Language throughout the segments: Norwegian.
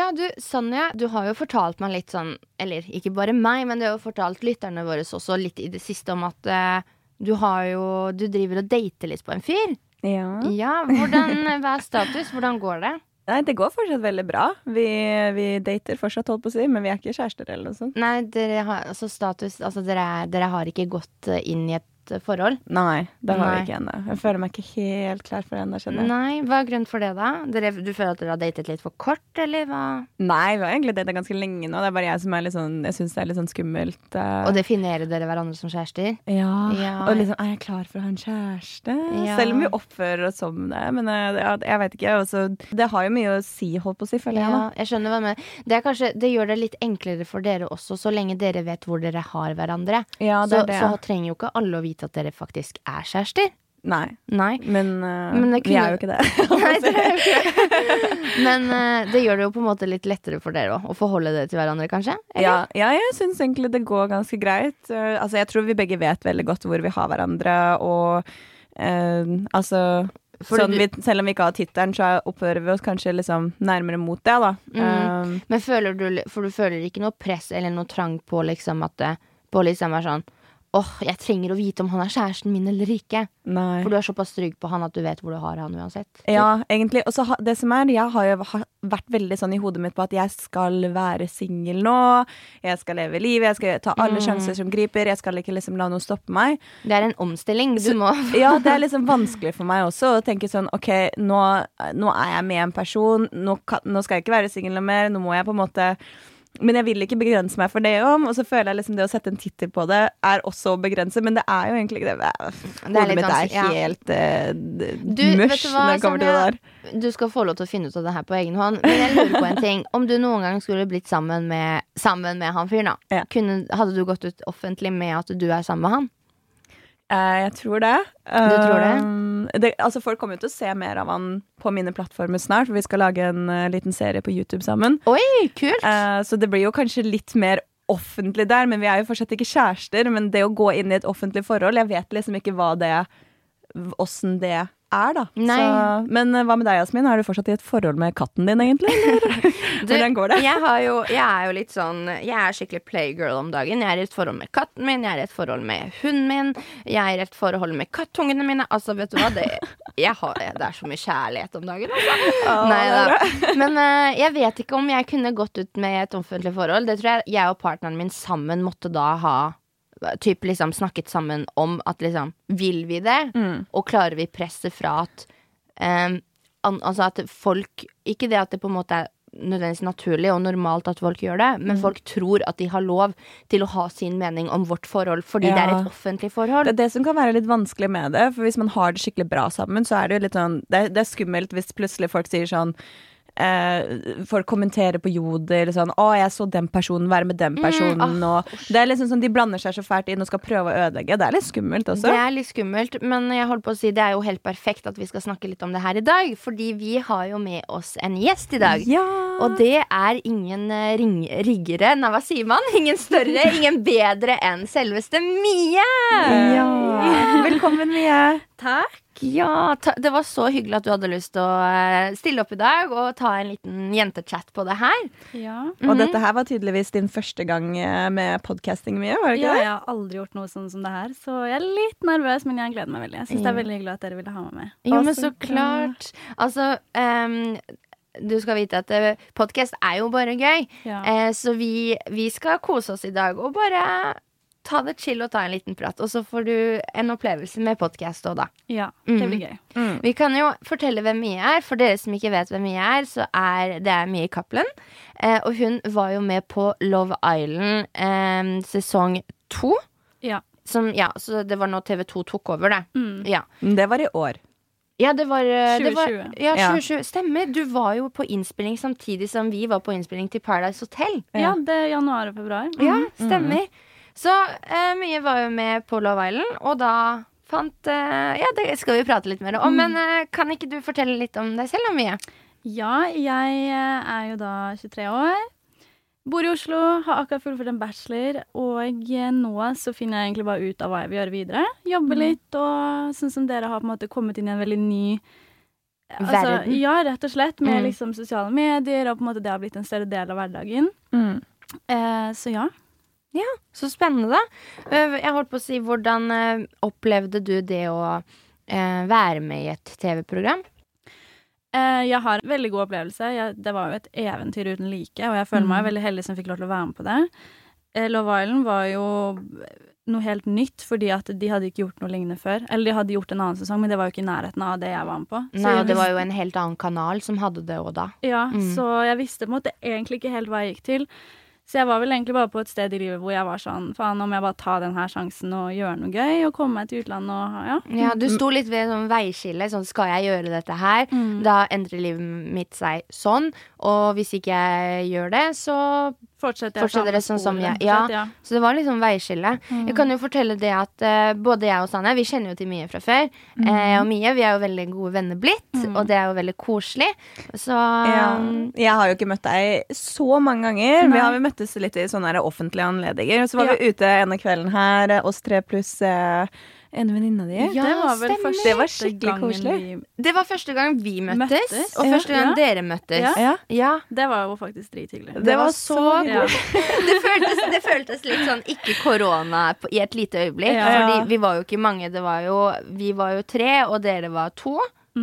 Ja, du, Sonja, du har jo fortalt meg litt sånn, eller ikke bare meg, men du har jo fortalt lytterne våre også litt i det siste om at du driver og dater litt på en fyr. Ja. Ja, hva er status? Hvordan går det? Nei, det går fortsatt veldig bra. Vi dater fortsatt, holdt på å si, men vi er ikke kjærester eller noe sånt. Nei, dere har status, dere har ikke gått inn i et forhold? Nei, det har vi ikke ennå. Jeg føler meg ikke helt klar for det ennå, skjønner jeg. Nei, hva er grunnen for det da? Du føler at dere har datet litt for kort, eller hva? Nei, vi har egentlig datet ganske lenge nå. Det er bare jeg som er litt sånn, jeg synes det er litt sånn skummelt. Og definerer dere hverandre som kjærester? Ja. Og liksom, er jeg klar for å ha en kjæreste? Ja. Selv om vi oppfører oss som det, men jeg vet ikke. Også, det har jo mye å si, holdt på å si, føler jeg. Ja, jeg skjønner hva med. Det gjør det litt enklere for dere også, så lenge dere vet hvor dere har hverandre. Ja, det er det. Så trenger jo ikke alle å vite at dere faktisk er kjærester. Nei. Men vi er jo ikke det. Nei, det er jo ikke det. Men det gjør det jo på en måte litt lettere for dere å forholde dere til hverandre, kanskje? Ja, jeg synes egentlig det går ganske greit. Altså, jeg tror vi begge vet veldig godt hvor vi har hverandre, og selv om vi ikke har tittelen, så oppfører vi oss kanskje liksom nærmere mot det, da. Men for du føler ikke noe press eller noe trang på liksom at på liksom er sånn jeg trenger å vite om han er kjæresten min eller ikke. Nei. For du er såpass trygg på han at du vet hvor du har han uansett. Ja, egentlig. Og så det som jeg har jo vært veldig sånn i hodet mitt på at jeg skal være single nå. Jeg skal leve livet, jeg skal ta alle sjanser som griper. Jeg skal ikke liksom la noe stoppe meg. Det er en omstilling du må. Ja, det er liksom vanskelig for meg også å tenke sånn, ok, nå er jeg med en person. Nå skal jeg ikke være single noe mer. Nå må jeg på en måte... Men jeg vil ikke begrense meg for det og så føler jeg liksom det å sette en titel på det er også å begrense, men det er jo egentlig ikke det. Hodet mitt er helt mørs når det kommer til det der. Du skal få lov til å finne ut av det her på egen hånd, men jeg lurer på en ting. Om du noen gang skulle blitt sammen med han fyren da, hadde du gått ut offentlig med at du er sammen med han? Jeg tror det. Du tror det? Altså folk kommer jo til å se mer av han på mine plattformer snart, for vi skal lage en liten serie på YouTube sammen. Oi, kult! Så det blir jo kanskje litt mer offentlig der, men vi er jo fortsatt ikke kjærester. Men det å gå inn i et offentlig forhold, jeg vet liksom ikke hvordan det er da. Men hva med deg, Jasmin? Er du fortsatt i et forhold med katten din egentlig? Hvordan går det? Jeg er jo litt sånn, jeg er skikkelig playgirl om dagen. Jeg er i et forhold med katten min, jeg er i et forhold med hunden min, jeg er i et forhold med kattungene mine. Altså, vet du hva? Det er så mye kjærlighet om dagen, altså. Neida. Men jeg vet ikke om jeg kunne gått ut med et offentlig forhold. Det tror jeg og partneren min sammen måtte da ha typ liksom snakket sammen om at liksom, vil vi det? Og klarer vi presset fra at altså at folk, ikke det at det på en måte er nødvendigvis naturlig og normalt at folk gjør det, men folk tror at de har lov til å ha sin mening om vårt forhold, fordi det er et offentlig forhold. Det er det som kan være litt vanskelig med det, for hvis man har det skikkelig bra sammen, så er det jo litt sånn, det er skummelt hvis plutselig folk sier sånn, folk kommenterer på Jodel sånn, jeg så den personen være med den personen og det er liksom sånn, de blander seg så fælt inn og skal prøve å ødelegge. Det er litt skummelt også. Det er litt skummelt, men jeg holder på å si det er jo helt perfekt at vi skal snakke litt om det her i dag, fordi vi har jo med oss en gjest i dag. Og det er ingen riggere, hva sier man? Ingen større, ingen bedre enn selveste Mie! Velkommen, Mie! Takk. Det var så hyggelig at du hadde lyst til å stille opp i dag og ta en liten jentechat på det her. Og dette her var tydeligvis din første gang med podcasting, Mie, var det ikke det? Jeg har aldri gjort noe sånn som det her, så jeg er litt nervøs, men jeg gleder meg veldig. Jeg synes det er veldig hyggelig at dere ville ha meg med. Jo, men så klart. Altså, du skal vite at podcast er jo bare gøy, så vi skal kose oss i dag og bare ta det chill og ta en liten prat, og så får du en opplevelse med podcast også da. Ja, det blir gøy. Vi kan jo fortelle hvem Mie er. For dere som ikke vet hvem Mie er, så det er Mie Cappelen. Og hun var jo med på Love Island sesong 2. Så det var når TV2 tok over det. Det var i år. Ja, det var 2020. 2020. Stemmer. Du var jo på innspilling samtidig som vi var på innspilling til Paradise Hotel. Ja, det er januar og februar. Ja, stemmer. Så Mie var jo med på Love Island, og da det skal vi prate litt mer om. Men kan ikke du fortelle litt om deg selv, Mie? Ja, jeg er jo da 23 år. Bor i Oslo, har akkurat fullført en bachelor, og nå så finner jeg egentlig bare ut av hva jeg vil gjøre videre. Jobbe litt, og sånn som dere har på en måte kommet inn i en veldig ny verden. Ja, rett og slett, med liksom sosiale medier, og på en måte det har blitt en større del av hverdagen. Så ja. Ja, så spennende da. Jeg holdt på å si, hvordan opplevde du det å være med i et TV-program? Jeg har en veldig god opplevelse. Det var jo et eventyr uten like, og jeg føler meg veldig heldig som fikk lov til å være med på det. Love Island var jo noe helt nytt, fordi at de hadde ikke gjort noe lignende før. Eller de hadde gjort en annen sesong, men det var jo ikke i nærheten av det jeg var med på. Nei, og det var jo en helt annen kanal som hadde det også da. Ja, så jeg visste på en måte egentlig ikke helt hva jeg gikk til. Så jeg var vel egentlig bare på et sted i livet hvor jeg var sånn, faen, om jeg bare tar den her sjansen og gjøre noe gøy, og komme meg til utlandet og ja. Ja, du sto litt ved sånn veiskille, sånn, skal jeg gjøre dette her? Da endrer livet mitt seg sånn, og hvis ikke jeg gjør det, så fortsetter det sånn som jeg. Ja, så det var liksom veiskille. Jeg kan jo fortelle det at både jeg og Sanne, vi kjenner jo til Mie fra før, og Mie, vi er jo veldig gode venner blitt, og det er jo veldig koselig. Så jeg har jo ikke møtt deg så mange ganger. Vi har jo møttes litt i sånne her offentlige anledninger. Så var vi ute ene kvelden her, oss 3 pluss en venninne av de. Ja, det var vel stemmer. Det var skikkelig koselig. Det var første gang vi møttes, og første gang dere møttes. Ja. Det var jo faktisk drithyggelig. Det var så god. Det føltes litt sånn ikke korona i et lite øyeblikk, fordi vi var jo ikke mange, vi var jo 3, og dere var 2.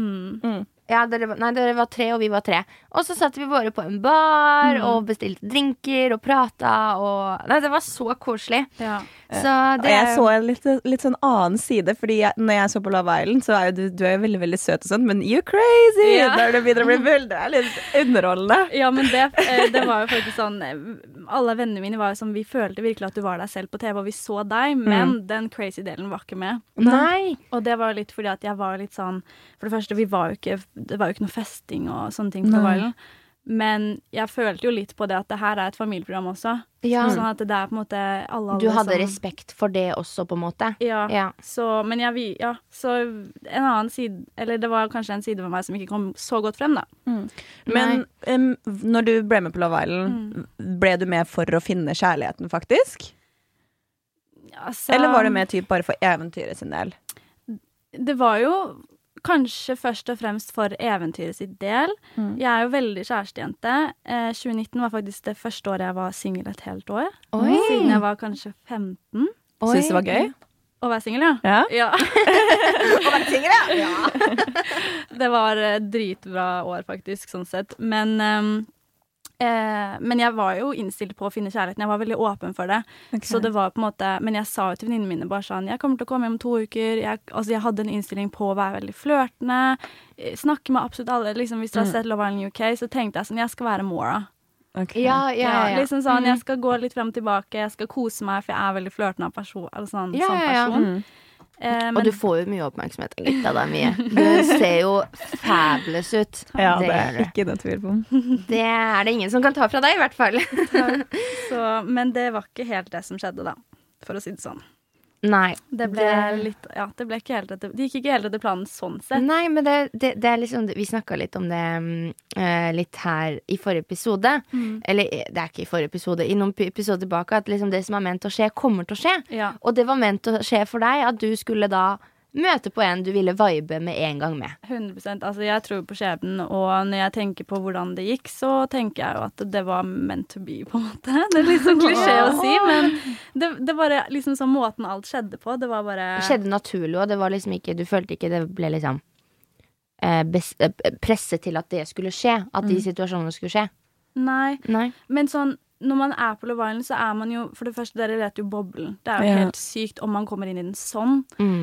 Ja, dere var 3, og vi var 3. Og så satt vi bare på en bar og bestilte drinker og pratet og det var så koselig. Ja. Så det jeg så en litt sånn annen side, fordi når jeg så på Love Island, så er jo du er jo veldig, veldig søt og sånt, men you're crazy! Når det begynner å bli full, det er litt underholdende. Ja, men det var jo faktisk sånn, alle vennene mine var jo sånn, vi følte virkelig at du var deg selv på TV, og vi så deg, men den crazy delen var ikke med. Nei! Og det var litt fordi at jeg var litt sånn, for det første, det var jo ikke noe festing og sånne ting på Love Island. Men jeg følte jo litt på det at det her er et familieprogram også. Ja. Sånn at det er på en måte alle Du hadde som, respekt for det også, på en måte. Ja. Så, men så en annen side, eller det var kanskje en side av meg som ikke kom så godt frem da. Men når du ble med på Love Island, ble du med for å finne kjærligheten faktisk? Altså, eller var du med typ bare for eventyret sin del? Det var jo kanskje først og fremst for eventyret sitt del. Jeg er jo veldig kjærestejente. 2019 var faktisk det første året jeg var single et helt år. Oi. Siden jeg var kanskje 15. Synes du det var gøy? Å være single, ja. Ja. Å være single, ja. Det var dritbra år faktisk, sånn sett. Men jeg var jo innstilt på å finne kjærligheten. Jeg var veldig åpen for det. Okay. Så det var på en måte, men jeg sa jo til venninnene mine bare sånn, jeg kommer til å komme hjem om 2 uker. Jeg hadde en innstilling på å være veldig flørtende. Snakke med absolutt alle. Liksom, hvis du har sett Love Island UK, så tenkte jeg sånn, jeg skal være Maura. Okay. Ja. Liksom sånn, jeg skal gå litt frem og tilbake. Jeg skal kose meg, for jeg er veldig flørtende person. Sånn person. Og du får jo mye oppmerksomhet litt av deg, Mie. Du ser jo fabulous ut. Ja, det er ikke noe tvil på. Det er det ingen som kan ta fra deg, i hvert fall. Men det var ikke helt det som skjedde da, for å si det sånn. Nei. Det ble litt, det ble ikke helt etter, det gikk ikke helt etter planen sånn sett. Nei, men det er liksom, vi snakket litt om det litt her i forrige episode. Eller, det er ikke i forrige episode, i noen episoder tilbake, at liksom det som er ment å skje, kommer til å skje. Ja. Og det var ment å skje for deg, at du skulle da møte på en du ville vibe med en gang med. 100%, altså jeg tror på skjebnen, og når jeg tenker på hvordan det gikk, så tenker jeg jo at det var meant to be, på en måte. Det er litt sånn klisjé å si, men det var liksom sånn måten alt skjedde på. Det var bare... Det skjedde naturlig, og det var liksom ikke, du følte ikke det ble liksom presset til at det skulle skje, at de situasjonene skulle skje. Nei. Men sånn, når man er på Love Island, så er man jo, for det første, dere vet jo boblen. Det er jo helt sykt om man kommer inn i den sånn.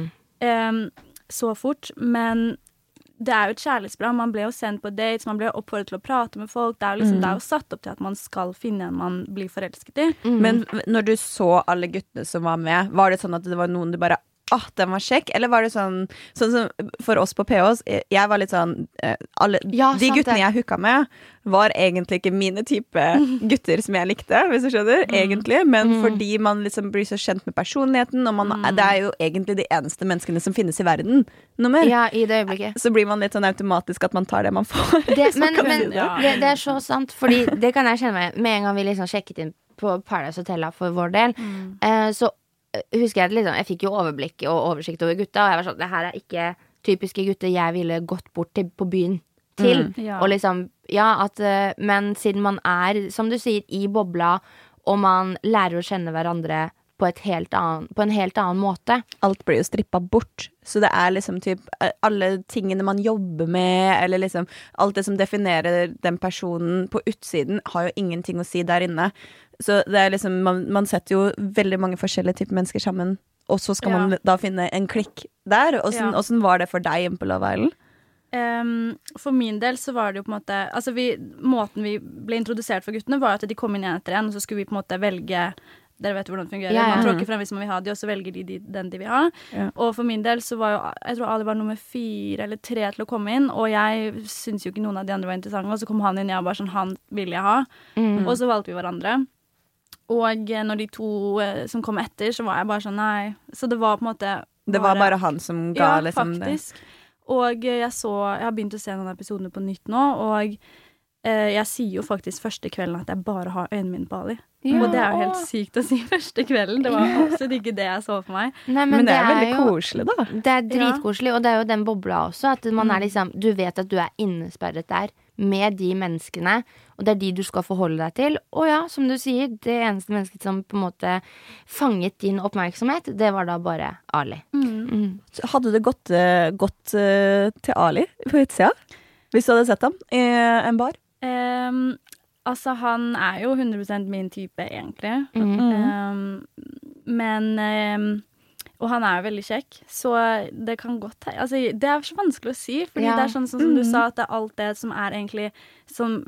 Så fort, men det er jo et kjærlighetsprogram. Man ble jo sendt på dates, man ble oppfordret til å prate med folk. Det er jo, liksom, det er jo satt opp til at man skal finne en man blir forelsket i. Men når du så alle guttene som var med, var det sånn at det var noen du bare den var kjekk, eller var det sånn som for oss på PH, jeg var litt sånn de guttene jeg hooka med var egentlig ikke mine type gutter som jeg likte, hvis du skjønner, egentlig, men fordi man liksom blir så kjent med personligheten, og det er jo egentlig de eneste menneskene som finnes i verden noe mer. Ja, i det øyeblikket. Så blir man litt sånn automatisk at man tar det man får. Det er så sant, fordi det kan jeg kjenne med en gang vi liksom sjekket inn på Paradise Hotel for vår del, så husker jeg at liksom, jeg fikk jo overblikk og oversikt over gutta, og jeg var sånn, det her er ikke typiske gutter jeg ville gått bort til på byen til. Ja. Og liksom, men siden man som du sier, i bobla, og man lærer å kjenne hverandre på en helt annen måte. Alt blir jo strippet bort, så det liksom typ alle tingene man jobber med, eller liksom alt det som definerer den personen på utsiden, har jo ingenting å si der inne. Så det liksom, man setter jo veldig mange forskjellige typer mennesker sammen, og så skal man da finne en klikk der. Hvordan var det for deg på Love Island? For min del så var det jo på en måte altså måten vi ble introdusert for guttene var at de kom inn en etter en, og så skulle vi på en måte velge. Dere vet hvordan det fungerer. Man tråkker frem hvis man vil ha de, og så velger de den de vil ha. Og for min del så var jo, jeg tror Ali var nummer 4 eller 3 til å komme inn, og jeg synes jo ikke noen av de andre var interessante, og så kom han inn, jeg var sånn, han ville jeg ha. Og så valgte vi hverandre. Og når de 2 som kom etter, så var jeg bare sånn, nei. Så det var på en måte det var bare han som ga liksom faktisk. Og jeg har begynt å se noen episoder på nytt nå, og jeg sier jo faktisk første kvelden at jeg bare har øynene mine på Ali. Og det er jo helt sykt å si første kvelden. Det var absolutt ikke det jeg så for meg. Nei, men det er veldig koselig, da. Det er dritkoselig, og det er jo den bobla også. At man er liksom, du vet at du er innesperret der med de menneskene, og det er de du skal forholde deg til. Og ja, som du sier, det eneste mennesket som på en måte fanget din oppmerksomhet, det var da bare Ali. Hadde du gått til Ali på utsida? Hvis du hadde sett ham i en bar? Altså, han er jo 100% min type, egentlig. Og han er jo veldig kjekk, så det kan godt altså, det er så vanskelig å si, fordi det er sånn som du sa, at det er alt det som er egentlig som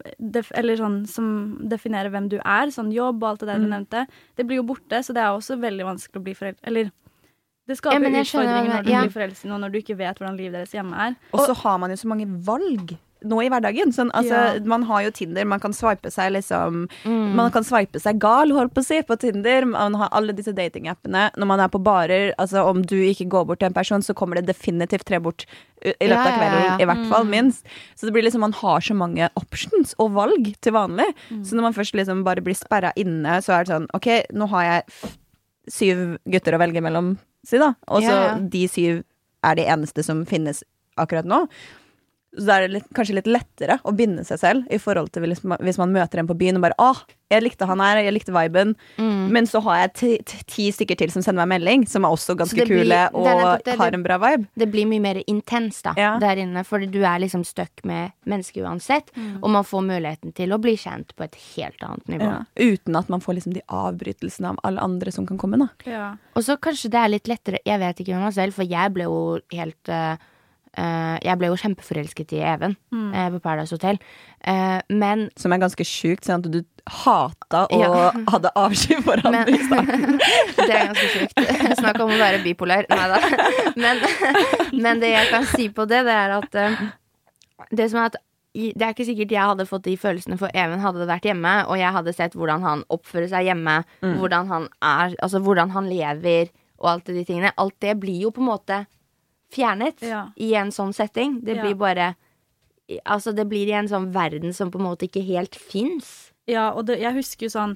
definerer hvem du er, sånn jobb og alt det der du nevnte. Det blir jo borte, så det er også veldig vanskelig å bli foreldre. Eller det skaper utfordringer når du blir forelsket, og når du ikke vet hvordan livet deres hjemme er. Og så har man jo så mange valg nå i hverdagen. Sånn, altså, man har jo Tinder, man kan swipe seg liksom man kan swipe seg gal, holdt på å si, på Tinder. Man har alle disse datingappene. Når man er på barer, altså om du ikke går bort til en person, så kommer det definitivt 3 bort i løpet av kvelden, i hvert fall minst. Så det blir liksom, man har så mange options og valg til vanlig. Så når man først liksom bare blir sperret inne, så er det sånn, ok, nå har jeg 7 gutter å velge mellom, si da. Og så de 7 er de eneste som finnes akkurat nå. Så da er det kanskje litt lettere å binde seg selv i forhold til hvis man møter en på byen og bare, jeg likte han her, jeg likte viben, men så har jeg 10 stykker til som sender meg melding, som er også ganske kule og har en bra vibe. Det blir mye mer intens da, der inne, fordi du er liksom stuck med mennesker uansett, og man får muligheten til å bli kjent på et helt annet nivå. Uten at man får liksom de avbrytelsene av alle andre som kan komme da. Og så kanskje det er litt lettere, jeg vet ikke med meg selv, for jeg ble jo helt... jeg ble jo kjempeforelsket i Even på Paradise Hotel, men som er ganske sjukt, sånn at du hata og hadde avsky for han i starten. Det er ganske sjukt. Snakk om å være bipolar. Neida. Men det jeg kan si på det er at det som er at det er ikke sikkert jeg hadde fått de følelsene, for Even hadde vært hjemme, og jeg hadde sett hvordan han oppfører seg hjemme, hvordan han er, altså hvordan han lever og alt de tingene. Alt det blir jo på en måte fjernet i en sånn setting. Det blir bare altså det blir i en sånn verden som på en måte ikke helt finnes. Ja, og jeg husker jo sånn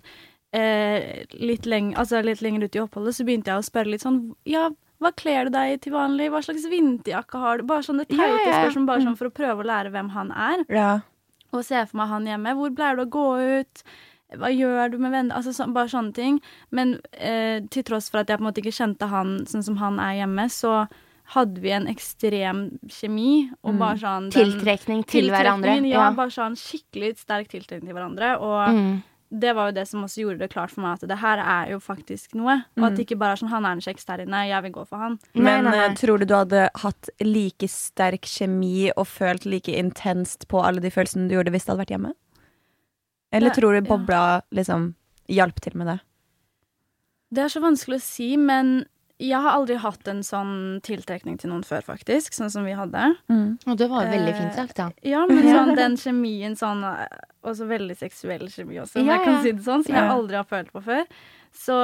litt lenger ut i oppholdet så begynte jeg å spørre litt sånn, hva kler du deg til vanlig? Hva slags vinterjakke har du? Bare sånne teite spørsmål, bare sånn for å prøve å lære hvem han er. Og se for meg han hjemme. Hvor pleier du å gå ut? Hva gjør du med venner? Altså bare sånne ting. Men til tross for at jeg på en måte ikke kjente han sånn som han er hjemme, så hadde vi en ekstrem kjemi og bare sånn tiltrekning til hverandre. Bare sånn skikkelig sterk tiltrekning til hverandre. Og det var jo det som også gjorde det klart for meg at det her er jo faktisk noe. Og at det ikke bare er sånn, han er en kjekk der inne, jeg vil gå for han. Men tror du hadde hatt like sterk kjemi og følt like intenst på alle de følelsene du gjorde hvis du hadde vært hjemme? Eller tror du bobla liksom hjalp til med det? Det er så vanskelig å si, men jeg har aldri hatt en sånn tiltrekning til noen før, faktisk, sånn som vi hadde. Og det var veldig fint sagt, da. Ja, men sånn, den kjemien sånn, også veldig seksuell kjemi også, jeg kan si det sånn, som jeg aldri har følt på før. Så,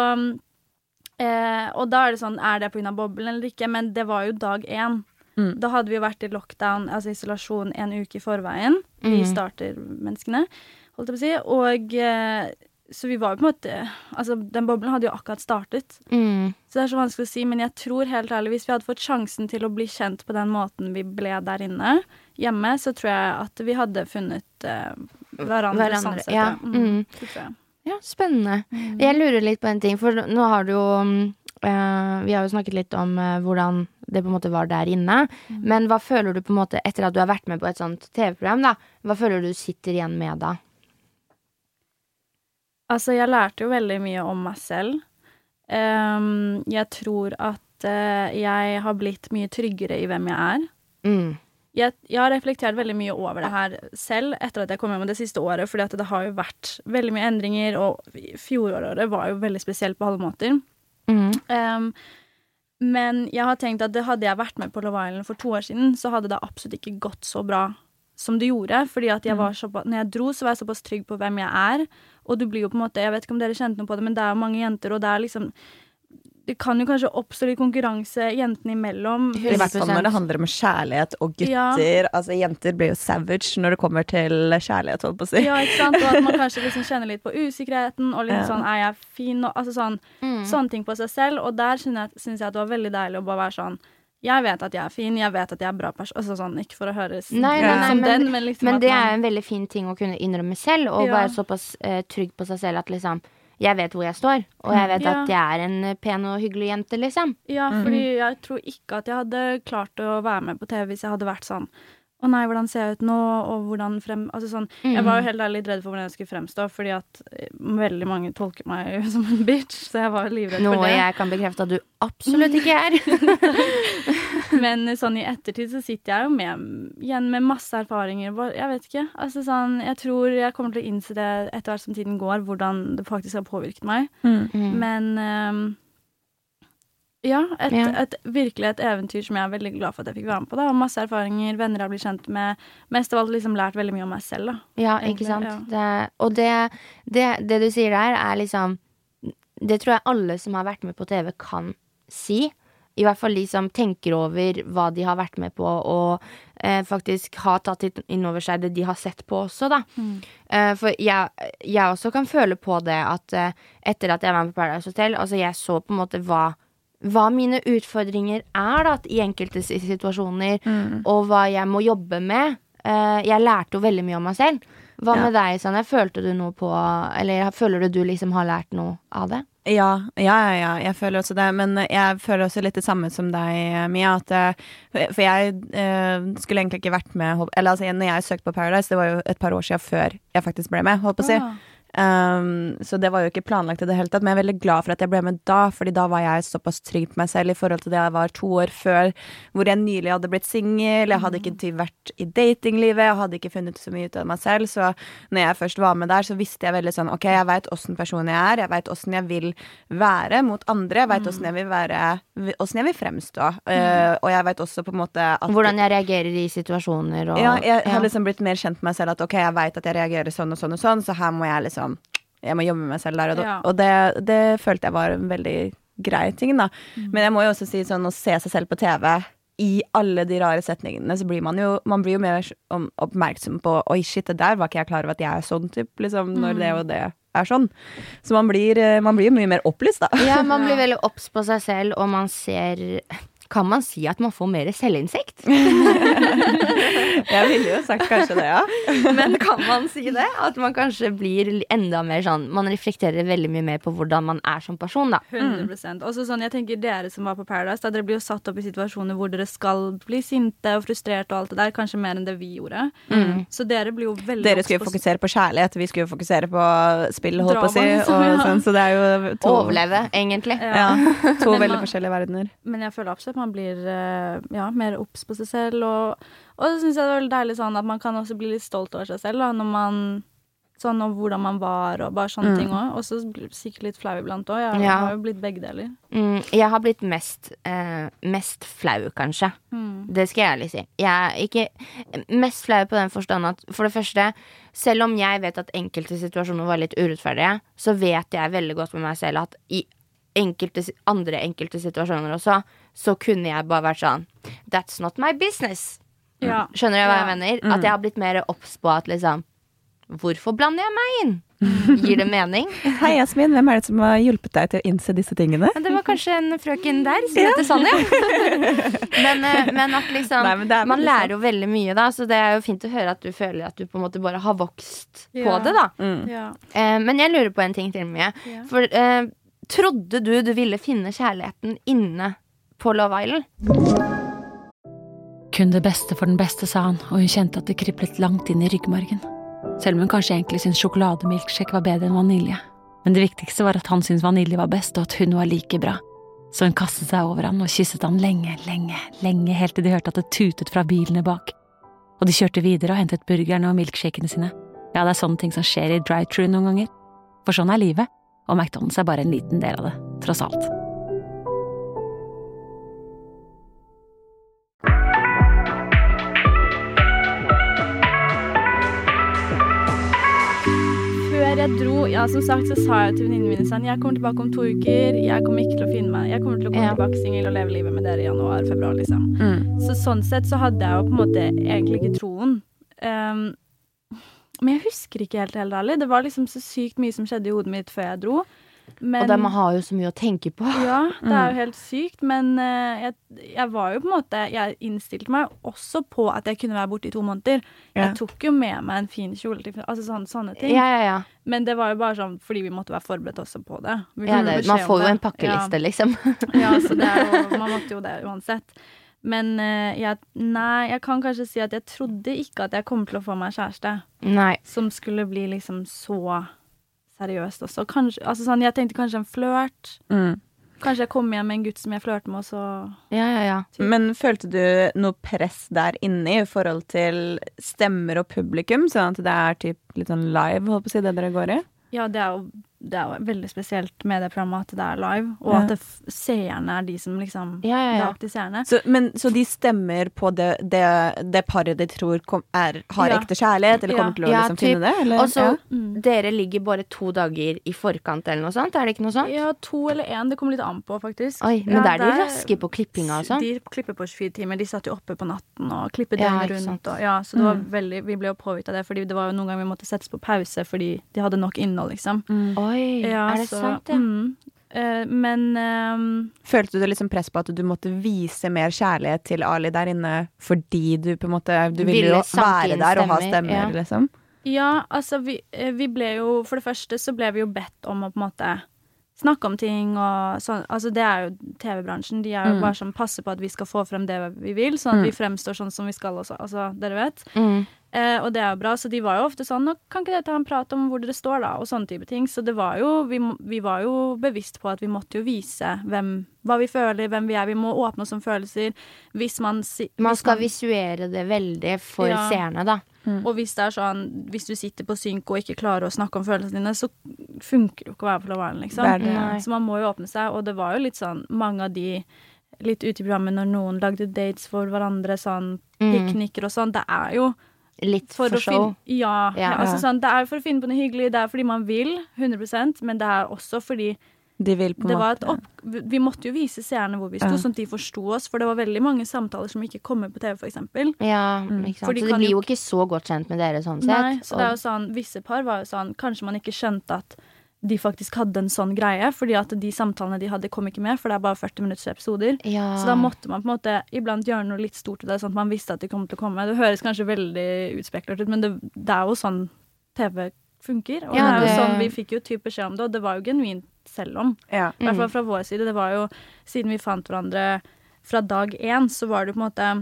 og da er det sånn, er det på grunn av boblen eller ikke? Men det var jo dag 1. Da hadde vi vært i lockdown, altså isolasjon, 1 uke i forveien. Vi starter menneskene, holdt jeg på å si, og Så vi var jo på en måte Altså, den boblen hadde jo akkurat startet. Så det er så vanskelig å si, men jeg tror helt ærlig hvis vi hadde fått sjansen til å bli kjent på den måten vi ble der inne hjemme, så tror jeg at vi hadde funnet hverandre sånn sett. Ja. Det tror jeg. Ja, spennende. Jeg lurer litt på en ting, for nå har du jo vi har jo snakket litt om hvordan det på en måte var der inne, men hva føler du på en måte etter at du har vært med på et sånt TV-program da? Hva føler du sitter igjen med da? Altså, jeg lærte jo veldig mye om meg selv. Jeg tror at jeg har blitt mye tryggere i hvem jeg er. Jeg har reflektert veldig mye over det her selv etter at jeg kom hjem det siste året, fordi at det har jo vært veldig mye endringer, og fjoråret var jo veldig spesielt på alle måter. Men jeg har tenkt at hadde jeg vært med på Love Island for 2 år siden, så hadde det absolutt ikke gått så bra som det gjorde, fordi at jeg var såpass, når jeg dro, så var jeg såpass trygg på hvem jeg er, og du blir jo på en måte, jeg vet ikke om dere kjente noe på det, men det er jo mange jenter, og det er liksom, det kan jo kanskje oppstå litt konkurranse jentene imellom. I hvert fall når det handler om kjærlighet og gutter. Altså, jenter blir jo savage når det kommer til kjærlighet, holdt på å si. Ja, ikke sant? Og at man kanskje liksom kjenner litt på usikkerheten, og litt sånn, er jeg fin? Og, altså sånne ting på seg selv, og der synes jeg at det var veldig deilig å bare være sånn, jeg vet at jeg er fin, jeg vet at jeg er bra person. Altså sånn, ikke for å høres som den, men liksom men det er en veldig fin ting å kunne innrømme selv, og være såpass trygg på seg selv at liksom, jeg vet hvor jeg står, og jeg vet at jeg er en pen og hyggelig jente, liksom. Ja, fordi jeg tror ikke at jeg hadde klart å være med på TV hvis jeg hadde vært sånn, å nei, hvordan ser jeg ut nå, og hvordan altså sånn, jeg var jo helt ærlig litt redd for hvordan jeg skulle fremstå, fordi at veldig mange tolker meg som en bitch, så jeg var livredd for det. Noe jeg kan bekrefte at du absolutt ikke er. Men sånn i ettertid så sitter jeg jo igjen med masse erfaringer, jeg vet ikke, altså sånn, jeg tror jeg kommer til å innse det etter hvert som tiden går, hvordan det faktisk har påvirket meg, men ja, virkelig et eventyr som jeg er veldig glad for at jeg fikk være med på da, og masse erfaringer, venner jeg har blitt kjent med, mest av alt liksom lært veldig mye om meg selv da. Ja, ikke sant? Ja. Og det du sier der er liksom, det tror jeg alle som har vært med på TV kan si, i hvert fall de som tenker over hva de har vært med på, og faktisk har tatt inn over seg det de har sett på også da. For jeg også kan føle på det at etter at jeg var med på Paradise Hotel, altså jeg så på en måte hva mine utfordringer er da, i enkelte situasjoner, og hva jeg må jobbe med. Jeg lærte jo veldig mye om meg selv. Hva med deg, Sanne? Følte du noe på, eller føler du liksom har lært noe av det? Ja, jeg føler også det, men jeg føler også litt det samme som deg, Mia, at, for jeg skulle egentlig ikke vært med, eller altså, når jeg søkte på Paradise, det var jo et par år siden før jeg faktisk ble med, holdt på å si. Så det var jo ikke planlagt i det hele tatt, men jeg er veldig glad for at jeg ble med da, fordi da var jeg såpass trygg på meg selv i forhold til det jeg var 2 år før, hvor jeg nylig hadde blitt single, jeg hadde ikke vært i datinglivet, jeg hadde ikke funnet så mye ut av meg selv, så når jeg først var med der, så visste jeg veldig sånn, ok, jeg vet hvordan person jeg er, jeg vet hvordan jeg vil være mot andre, jeg vet hvordan jeg vil være, hvordan jeg vil fremstå, og jeg vet også på en måte at hvordan jeg reagerer i situasjoner og, jeg har liksom blitt mer kjent med meg selv at ok, jeg vet at jeg reagerer sånn og sånn og sånn, så her må jeg liksom jeg må jobbe med meg selv der, og det følte jeg var en veldig grei ting da, men jeg må jo også si sånn, å se seg selv på TV i alle de rare setningene, så blir man blir jo mer oppmerksom på, oi shit, det der var ikke jeg klar over at jeg er sånn typ, liksom, når det og det er sånn, så man blir jo mye mer opplyst da. Ja, man blir veldig opps på seg selv, og man ser, kan man si at man får mer selvinnsikt? Jeg ville jo sagt kanskje det, ja. Men kan man si det? At man kanskje blir enda mer sånn, man reflekterer veldig mye mer på hvordan man er som person da. 100%. Også sånn, jeg tenker dere som var på Paradise, da dere blir jo satt opp i situasjoner hvor dere skal bli sinte og frustrert og alt det der, kanskje mer enn det vi gjorde. Så dere blir jo veldig... Dere skulle jo fokusere på kjærlighet, vi skulle jo fokusere på spill, holdt på å si, og sånn, så det er jo overleve, egentlig. Ja, 2 veldig forskjellige verdener. Men jeg føler absolutt man blir mer opps på seg selv, og så synes jeg det er veldig deilig sånn at man kan også bli litt stolt over seg selv da, når man sånn, og hvordan man var, og bare sånne ting også. Og så blir det sikkert litt flau iblant også. Jeg har jo blitt begge deler. Jeg har blitt mest flau, kanskje. Det skal jeg ærlig si. Jeg er ikke mest flau på den forstand at, for det første, selv om jeg vet at enkelte situasjoner var litt urettferdige, så vet jeg veldig godt med meg selv at i enkelte situasjoner også, så kunne jeg bare vært sånn, that's not my business. Skjønner du hva jeg mener? At jeg har blitt mer opps på at liksom, hvorfor blander jeg meg inn? Gir det mening? Hei, Jasmin, hvem det som har hjulpet deg til å innse disse tingene? Det var kanskje en frøken der, som heter Sonja. men at liksom, Nei, men man lærer jo veldig mye da, så det jo fint å høre at du føler at du på en måte bare har vokst på det da. Ja. Men jeg lurer på en ting til mye. For trodde du ville finne kjærligheten inne på Love Island? Kun det beste for den beste, sa han, og hun kjente at det kriblet langt inn i ryggmargen. Selv om hun kanskje egentlig syntes sjokolademilkshake var bedre enn vanilje. Men det viktigste var at han syntes vanilje var best, og at hun var like bra. Så hun kastet seg over han og kysset han lenge, helt til de hørte at det tutet fra bilene bak. Og de kjørte videre og hentet burgerne og milkshakene sine. Ja, det sånne ting som skjer i drive-thru noen ganger. For sånn livet, og McDonald's bare en liten del av det, tross alt. Jeg dro, som sagt så sa jeg til venninnene mine sånn, jeg kommer tilbake om 2 uker, jeg kommer ikke til å finne meg, jeg kommer til å komme tilbake singel og leve livet med dere i januar, februar liksom. Så sånn sett så hadde jeg jo på en måte egentlig ikke troen. Men jeg husker ikke helt ærlig, det var liksom så sykt mye som skjedde i hodet mitt før jeg dro. Men, og de har jo så mye å tenke på. Ja, det jo helt sykt, men jeg var jo på en måte, jeg innstilte meg også på at jeg kunne være borte i 2 måneder. Jeg tok jo med meg en fin kjole, altså sånne ting. Ja. Men det var jo bare sånn, fordi vi måtte være forberedt også på det. Man får jo en pakkeliste, liksom. Ja, så man måtte jo det uansett. Men jeg kan kanskje si at jeg trodde ikke at jeg kom til å få meg kjæreste. Nei. Som skulle bli liksom så seriøst også. Kanskje, altså sånn, jeg tenkte kanskje en flørt. Kanskje jeg kom hjem med en gutt som jeg flørte med, og så... Ja. Men følte du noe press der inne i forhold til stemmer og publikum, sånn at det typ litt sånn live, holdt på å si, det dere går i? Ja, det jo veldig spesielt med det programmet at det live, og at seerne de som liksom lag til seerne. Så de stemmer på det paret de tror har ekte kjærlighet, eller kommer til å liksom finne det? Eller? Og så dere ligger bare 2 dager i forkant eller noe sånt, det ikke noe sånt? Ja, 2 eller 1, det kommer litt an på faktisk. Oi, men der de raske på klippinga og sånn? De klipper på 24 timer, de satt jo oppe på natten og klippet døgnet rundt. Og, så det var veldig, vi ble jo påvirket av det, fordi det var jo noen ganger vi måtte settes på pause, fordi de hadde nok innhold liksom. Oi, det sant det? Men følte du liksom press på at du måtte vise mer kjærlighet til Ali der inne fordi du på en måte du ville jo være der og ha stemmer liksom? Ja, altså vi ble jo, for det første så ble vi jo bedt om å på en måte snakke om ting og sånn, altså det jo TV-bransjen, de jo bare som passer på at vi skal få frem det vi vil, sånn at vi fremstår sånn som vi skal også, altså dere vet. Og det jo bra, så de var jo ofte sånn, nå kan ikke dere ta en prat om hvor dere står da, og sånne type ting, så det var jo, vi var jo bevisst på at vi måtte jo vise hva vi føler, hvem vi må åpne oss som følelser, hvis man skal visuere det veldig for seerne da. Og hvis det sånn, hvis du sitter på synk og ikke klarer å snakke om følelsene dine, så funker det jo ikke å være på Love Island, liksom. Så man må jo åpne seg, og det var jo litt sånn, mange av de litt ute i programmet når noen lagde dates for hverandre, sånn piknikker og sånn, det jo litt for show. Altså sånn, det for å finne på noe hyggelig, det fordi man vil 100%, men det også fordi de vil på vi måtte jo vise seerne hvor vi sto, sånn at de forstod oss, for det var veldig mange samtaler som ikke kommer på TV for eksempel. Ja, ikke sant. Så de blir jo ikke så godt kjent med dere sånn sett. Nei, så det jo sånn, visse par var jo sånn, kanskje man ikke skjønte at de faktisk hadde en sånn greie, fordi at de samtalene de hadde kom ikke med, for det bare 40 minutters episoder. Så da måtte man på en måte iblant gjøre noe litt stort til det, sånn at man visste at de kom til å komme. Det høres kanskje veldig utspekulert ut, men det jo sånn TV funker, og det jo sånn, vi fikk jo type beskjed om det, og det var jo genuint selv om. I hvert fall fra vår side, det var jo, siden vi fant hverandre fra dag 1, så var det på en måte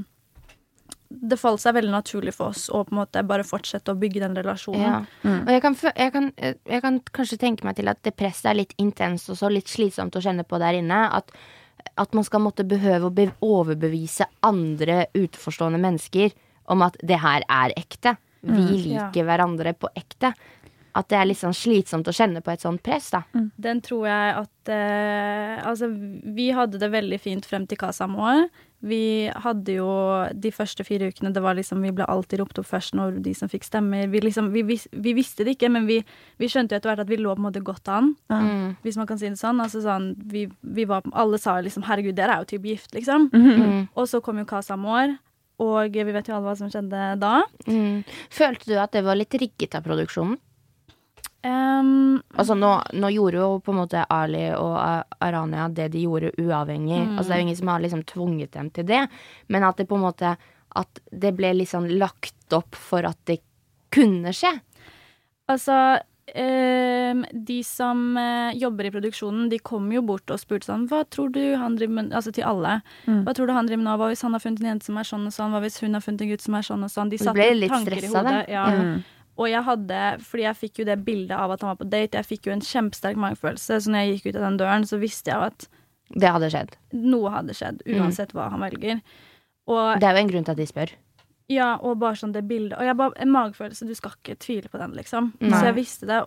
det falt seg veldig naturlig for oss å på en måte bare fortsette å bygge den relasjonen. Og jeg kan kanskje tenke meg til at det presset litt intenst og så litt slitsomt å kjenne på der inne, at man skal måtte behøve å overbevise andre utenforstående mennesker om at det her ekte. Vi liker hverandre på ekte. At det litt sånn slitsomt å kjenne på et sånt press, da. Den tror jeg at altså, vi hadde det veldig fint frem til Kasamoa. Vi hadde jo de første 4 ukene, det var liksom, vi ble alltid ropt opp først når de som fikk stemmer. Vi visste det ikke, men vi skjønte jo etter hvert at vi lå på en måte godt an. Hvis man kan si det sånn. Altså sånn, vi var, alle sa liksom, herregud, dere jo typ gift, liksom. Og så kom jo Kasamoa, og vi vet jo alle hva som skjedde da. Følte du at det var litt rigget av produksjonen? Altså nå gjorde jo på en måte Ali og Arania det de gjorde uavhengig. Altså det er jo ingen som har liksom tvunget dem til det, men at det på en måte at det ble liksom lagt opp for at det kunne skje. Altså de som jobber i produksjonen, de kom jo bort og spurte sånn, hva tror du han driver med, altså til alle, hva tror du han driver med nå, hva hvis han har funnet en jente som er sånn og sånn, hva hvis hun har funnet en gutt som er sånn og sånn, de satte tanker i hodet. Ja. Og jeg hadde, fordi jeg fikk jo det bildet av at han var på date, jeg fikk jo en kjempesterk magefølelse, så når jeg gikk ut av den døren, så visste jeg at det hadde skjedd. Noe hadde skjedd, uansett hva han velger. Og det er jo en grunn til at de spør. Ja, og bare sånn det bildet. Og jeg bare, en magefølelse, du skal ikke tvile på den, liksom. Nei. Så jeg visste det,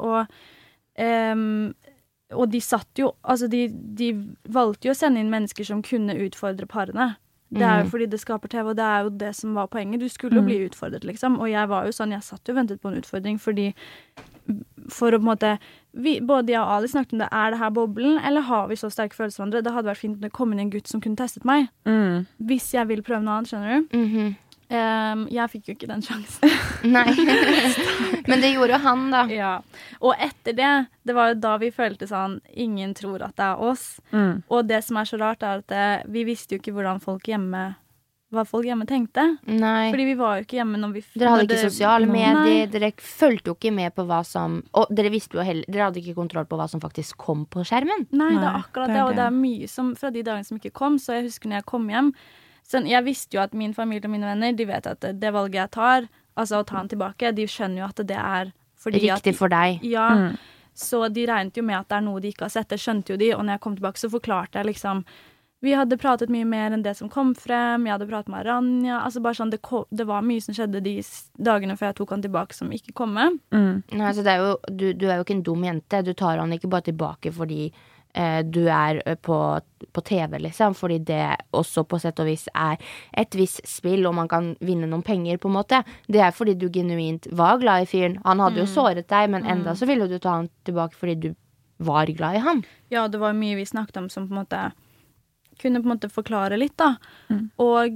og de satt jo, altså de valgte jo å sende inn mennesker som kunne utfordre parene. Det er jo fordi det skaper TV, og det er jo det som var poenget. Du skulle jo bli utfordret, liksom. Og jeg var jo sånn, jeg satt jo og ventet på en utfordring, fordi for å på en måte både jeg og Ali snakket om det, er det her boblen, eller har vi så sterke følelser for andre? Det hadde vært fint om det kom inn en gutt som kunne testet meg. Hvis jeg vil prøve noe annet, skjønner du? Jeg fikk jo ikke den sjansen. Nei. Men det gjorde han da. Ja. Og etter det var jo da vi følte sånn, ingen tror at det er oss. Og det som er så rart er at vi visste jo ikke hva folk hjemme tenkte. Nei. Fordi vi var jo ikke hjemme når vi... Dere hadde ikke sosiale medier, dere følte jo ikke med på hva som... Og dere visste jo heller, dere hadde ikke kontroll på hva som faktisk kom på skjermen. Nei, det er akkurat det, og det er mye som fra de dagene som ikke kom, så jeg husker når jeg kom hjem, så jeg visste jo at min familie og mine venner, de vet at det valget jeg tar, altså å ta han tilbake, de skjønner jo at det er fordi riktig for deg. Ja, så de regnet jo med at det er noe de ikke har sett, det skjønte jo de, og når jeg kom tilbake så forklarte jeg liksom, vi hadde pratet mye mer enn det som kom frem, jeg hadde pratet med Aranya, altså bare sånn, det var mye som skjedde de dagene før jeg tok han tilbake som ikke kom med. Nei, altså det er jo, du er jo ikke en dum jente, du tar han ikke bare tilbake fordi du er på TV, liksom, fordi det også på sett og vis er et visst spill, og man kan vinne noen penger, på en måte. Det er fordi du genuint var glad i fyren. Han hadde jo såret deg, men enda så ville du ta han tilbake fordi du var glad i han. Ja, det var mye vi snakket om som på en måte kunne på en måte forklare litt, da. Og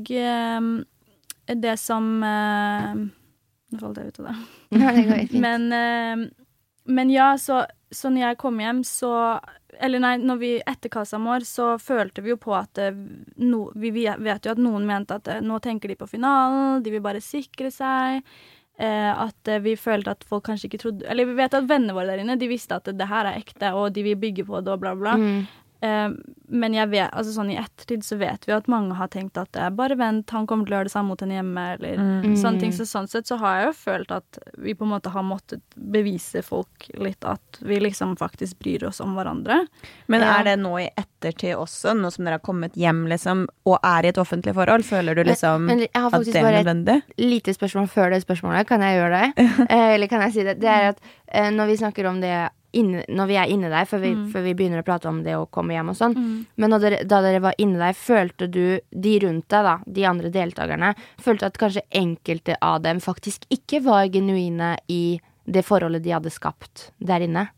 det som nå falt jeg ut av det. Ja, det går fint. Men ja, så når jeg kom hjem, så eller nei, når vi etter Kasam år, så følte vi jo på at vi vet jo at noen mente at nå tenker de på finalen, de vil bare sikre seg, at vi følte at folk kanskje ikke trodde, eller vi vet at vennene våre der inne, de visste at det her er ekte, og de vil bygge på det, og bla bla. Men jeg vet, altså sånn i ettertid så vet vi at mange har tenkt at bare vent, han kommer til å gjøre det samme mot henne hjemme, eller sånne ting. Så sånn sett så har jeg jo følt at vi på en måte har måttet bevise folk litt at vi liksom faktisk bryr oss om hverandre. Men er det nå i ettertid også, nå som dere har kommet hjem liksom, og er i et offentlig forhold, føler du liksom men jeg har at det er nødvendig? Et lite spørsmål før det spørsmålet, kan jeg gjøre det? Eller kan jeg si det? Det er at når vi snakker om det når vi er inne der, før vi begynner å prate om det å komme hjem og sånn, men da dere var inne der, følte du de rundt deg da, de andre deltakerne, følte at kanskje enkelte av dem faktisk ikke var genuine i det forholdet de hadde skapt der inne?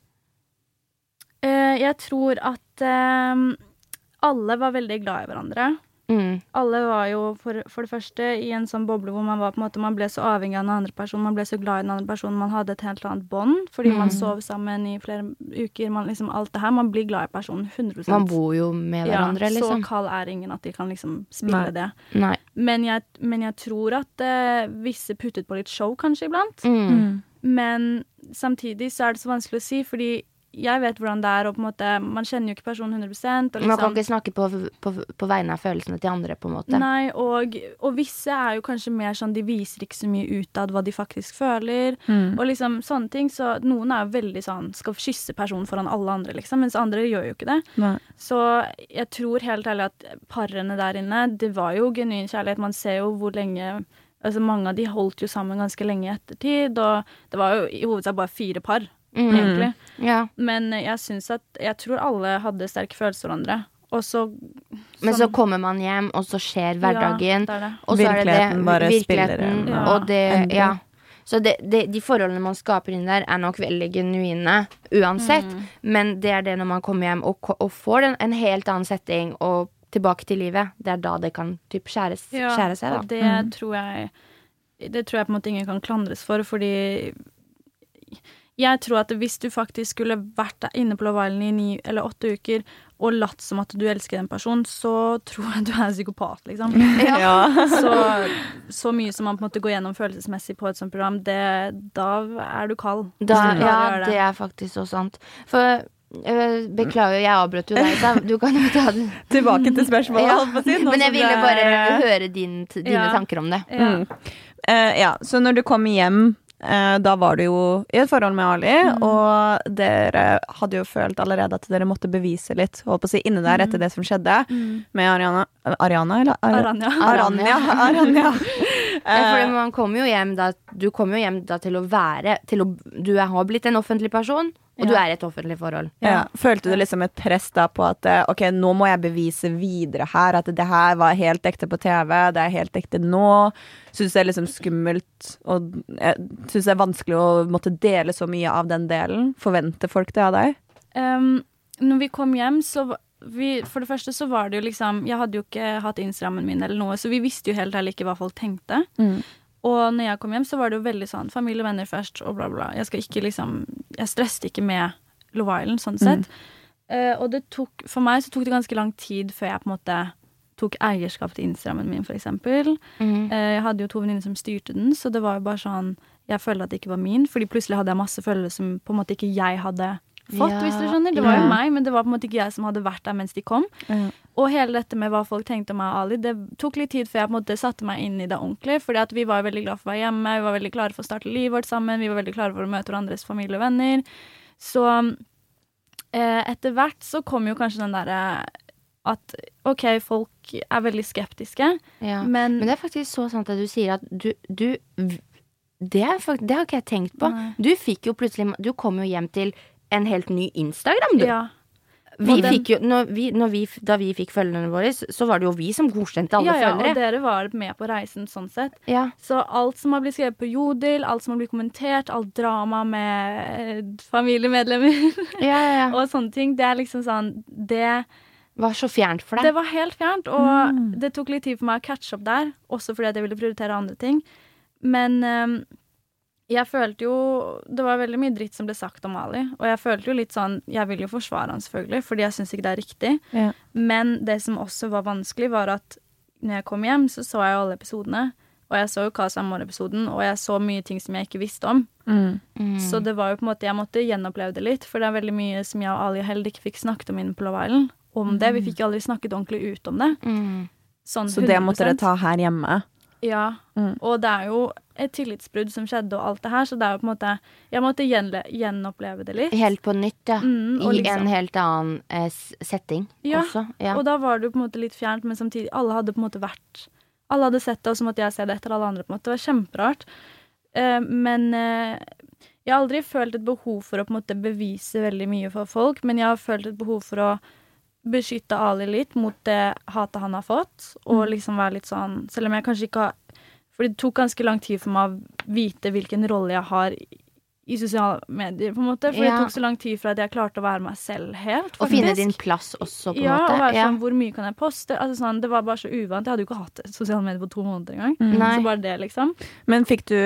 Jeg tror at alle var veldig glad i hverandre. Alle var jo for det første i en sånn boble hvor man var på en måte, man ble så avhengig av den andre personen, man ble så glad i den andre personen, man hadde et helt annet bånd, fordi man sov sammen i flere uker, man liksom alt det her, man blir glad i personen 100%. Man bor jo med hverandre, liksom. Så kald er ingen at de kan liksom spille det. Nei. Men jeg tror at visse puttet på litt show kanskje iblant, men samtidig så er det så vanskelig å si, fordi jeg vet hvordan det er, og på en måte, man kjenner jo ikke personen 100%. Og liksom, man kan ikke snakke på vegne av følelsene til andre, på en måte. Nei, og visse er jo kanskje mer sånn, de viser ikke så mye utad hva de faktisk føler, og liksom sånne ting, så noen er jo veldig sånn, skal kysse personen foran alle andre, liksom, mens andre gjør jo ikke det. Nei. Så jeg tror helt ærlig at parene der inne, det var jo genuin kjærlighet, man ser jo hvor lenge, altså mange av de holdt jo sammen ganske lenge i ettertid, og det var jo i hovedsak bare 4 par, egentlig. Ja. Men jeg tror alle hadde sterke følelser for hverandre. Og så men så kommer man hjem, og så skjer hverdagen, det. Og så er det virkeligheten bare spiller og det, så de forholdene man skaper inn der er nok veldig genuine uansett, men det er det når man kommer hjem og får en helt annen setting og tilbake til livet, det er da det kan typ skjære seg da. Og det tror jeg på en måte ingen kan klandres for, fordi Jeg tror at hvis du faktisk skulle vært der inne på Love Island i 9 eller 8 uker og latt som at du elsker den personen, så tror jeg du en psykopat, liksom. Så mye som man på en måte går gjennom følelsesmessig på et sånt program, da du kald. Det faktisk så sant. For beklager, jeg avbrøt jo deg, så du kan jo ta det tilbake til spørsmålet. Men jeg ville bare høre dine tanker om det. Så når du kom hjem, da var du jo i et forhold med Ali, og dere hadde jo følt allerede at dere måtte bevise litt, holdt på å si, inne der etter det som skjedde med Aranya. For man kommer jo hjem da, du kommer jo hjem da til å du har blitt en offentlig person, og du er i et offentlig forhold. Følte du liksom et press da på at ok, nå må jeg bevise videre her, at det her var helt ekte på TV, det er helt ekte nå. Synes det er liksom skummelt, og jeg synes det er vanskelig å måtte dele så mye av den delen. Forventer folk det av deg? Når vi kom hjem, så for det første så var det jo liksom, jeg hadde jo ikke hatt Instagrammen min eller noe, så vi visste jo helt ærlig ikke hva folk tenkte. Og når jeg kom hjem, så var det jo veldig sånn familie og venner først, og bla bla. Jeg stresset ikke med Love Island, sånn sett. Og for meg så tok det ganske lang tid før jeg på en måte tok eierskap til Instagrammen min, for eksempel. Jeg hadde jo 2 venninner som styrte den, så det var jo bare sånn, jeg følte at det ikke var min, fordi plutselig hadde jeg masse følgere som på en måte ikke jeg hadde fått, hvis du skjønner. Det var jo meg, men det var på en måte ikke jeg som hadde vært der mens de kom. Og hele dette med hva folk tenkte om meg og Ali, det tok litt tid før jeg på en måte satte meg inn i det ordentlig, fordi at vi var veldig glad for å være hjemme, vi var veldig klare for å starte livet vårt sammen, vi var veldig klare for å møte hverandres familie og venner. Så etter hvert så kom jo kanskje den der at ok, folk er veldig skeptiske, men det er faktisk så sant at du sier at det har ikke jeg tenkt på. Du fikk jo plutselig, du kom jo hjem til en helt ny Instagram, du. Vi fikk jo, da vi fikk følgerne våre, så var det jo vi som godkjente alle følgere. Og dere var med på reisen sånn sett. Så alt som har blitt skrevet på Jodel, alt som har blitt kommentert, alt drama med familiemedlemmer og sånne ting, det er liksom sånn, det var så fjernt for deg. Det var helt fjernt, og det tok litt tid for meg å catche opp der, også fordi at jeg ville prioritere andre ting. Men jeg følte jo, det var veldig mye dritt som ble sagt om Ali, og jeg følte jo litt sånn, jeg vil jo forsvare han selvfølgelig, fordi jeg synes ikke det er riktig. Men det som også var vanskelig var at når jeg kom hjem, så jeg alle episodene, og jeg så jo Casa Amor-episoden, og jeg så mye ting som jeg ikke visste om. Så det var jo på en måte, jeg måtte gjenoppleve det litt, for det er veldig mye som jeg og Ali heller ikke fikk snakket om inne på Love Island, om det. Vi fikk aldri snakket ordentlig ut om det. Sånn 100%. Så det måtte dere ta her hjemme? Ja, og det er jo et tillitsbrudd som skjedde og alt det her, så det er jo på en måte, jeg måtte gjenoppleve det litt. Helt på nytt, I liksom, en helt annen setting også. Og da var det jo på en måte litt fjernt, men samtidig, alle hadde på en måte alle hadde sett det, og så måtte jeg se det etter alle andre på en måte. Det var kjemperart. Men jeg har aldri følt et behov for å på en måte bevise veldig mye for folk, men jeg har følt et behov for å beskytte Ali litt mot det hatet han har fått, og liksom være litt sånn, selv om jeg kanskje ikke har, for det tok ganske lang tid for meg å vite hvilken rolle jeg har i sosiale medier, på en måte, for det tok så lang tid for at jeg klarte å være meg selv helt, faktisk. Og finne din plass også, på en måte. Og være sånn, hvor mye kan jeg poste? Altså sånn, det var bare så uvant, jeg hadde jo ikke hatt sosiale medier på 2 måneder engang, så bare det, liksom. Men fikk du,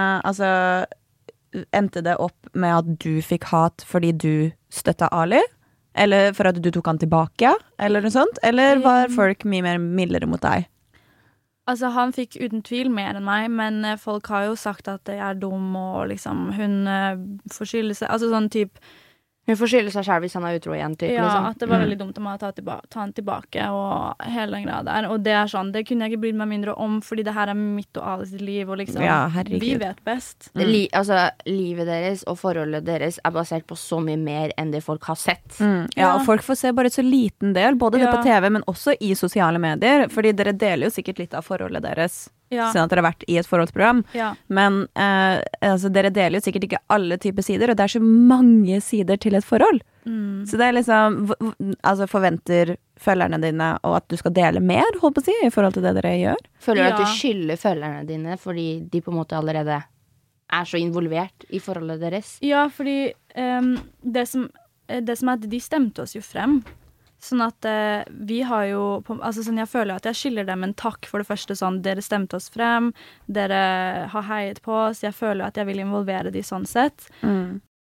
endte det opp med at du fikk hat fordi du støttet Ali? Eller for at du tok han tilbake, eller noe sånt? Eller var folk mye mer mildere mot deg? Altså, han fikk uten tvil mer enn meg, men folk har jo sagt at jeg er dum, og liksom, hun får skylde seg, altså sånn typ, hun får skylde seg selv hvis han er utro igjen, typ, liksom. At det var veldig dumt om å ta han tilbake, og hele den greia der, og det er sånn, det kunne jeg ikke brydd meg mindre om, fordi det her er mitt og Alice liv, og liksom, vi vet best. Altså, livet deres og forholdet deres er basert på så mye mer enn det folk har sett. Ja, og folk får se bare så liten del, både det på TV, men også i sosiale medier, fordi dere deler jo sikkert litt av forholdet deres, sånn at dere har vært i et forholdsprogram. Men altså, dere deler jo sikkert ikke alle typer sider, og det er så mange sider til et forhold. Så det er liksom, altså forventer følgerne dine og at du skal dele mer, holdt på å si, i forhold til det dere gjør? Føler du at du skylder følgerne dine fordi de på en måte allerede er så involvert i forholdet deres? Ja, fordi det som er at de stemte oss jo frem. Sånn at vi har jo, altså sånn, jeg føler at jeg skylder dem en takk for det første, sånn, dere stemte oss frem, dere har heiet på oss, jeg føler at jeg vil involvere de sånn sett.